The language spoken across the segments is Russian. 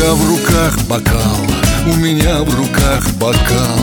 тебя в руках бокал, у меня в руках бокал.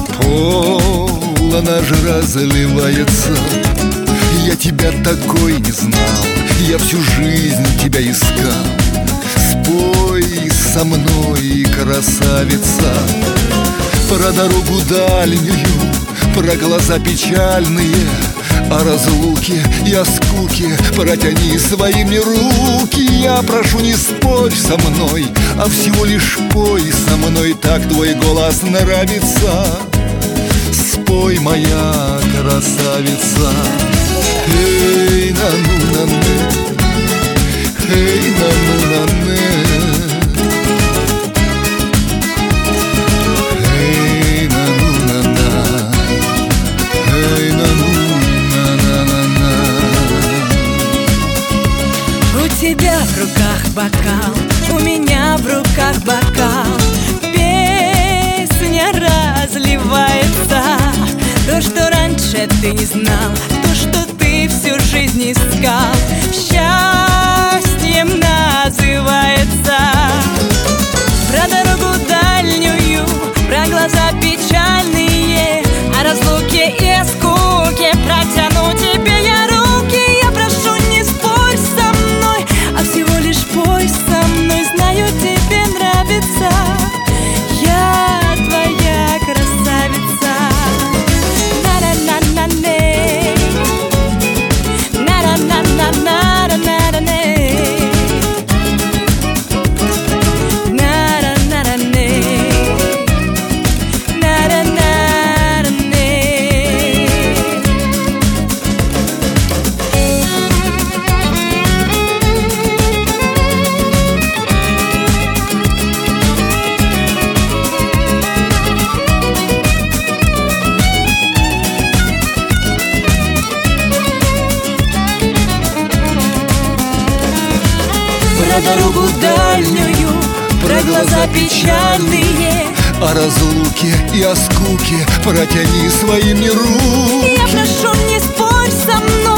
Полон аж разливается. Я тебя такой не знал, я всю жизнь тебя искал. Спой со мной, красавица, про дорогу дальнюю, про глаза печальные, о разлуке и о скуке. Протяни свои мне руки. Я прошу, не спорь со мной, а всего лишь пой со мной. Так твой голос нравится. Спой, моя красавица. Эй, на-ну-на-не, эй, на-ну-на-не, эй, на-ну-на-на, эй, на-ну-на-на-на. У тебя в руках бокал, у меня в руках бокал. Песня разливается. То, что раньше ты не знал, то, что ты всю жизнь искал, счастьем называется. Про дорогу дальнюю, про глаза печальные, о разлуке и о скуке. Протяну тебе я руки. Я прошу, не спорь со мной, а всего лишь пой со мной. Знаю, тебе нравится. Я твоя красавица. На-на-на-на-не, на-на-на-на-на-на-на-не, на-на-на-на-не, на-на-на-на-не. Про дорогу дальнюю, про глаза печальные, о разлуке и о скуке. Протяни свои мне руки. Я прошу, не спорь со мной,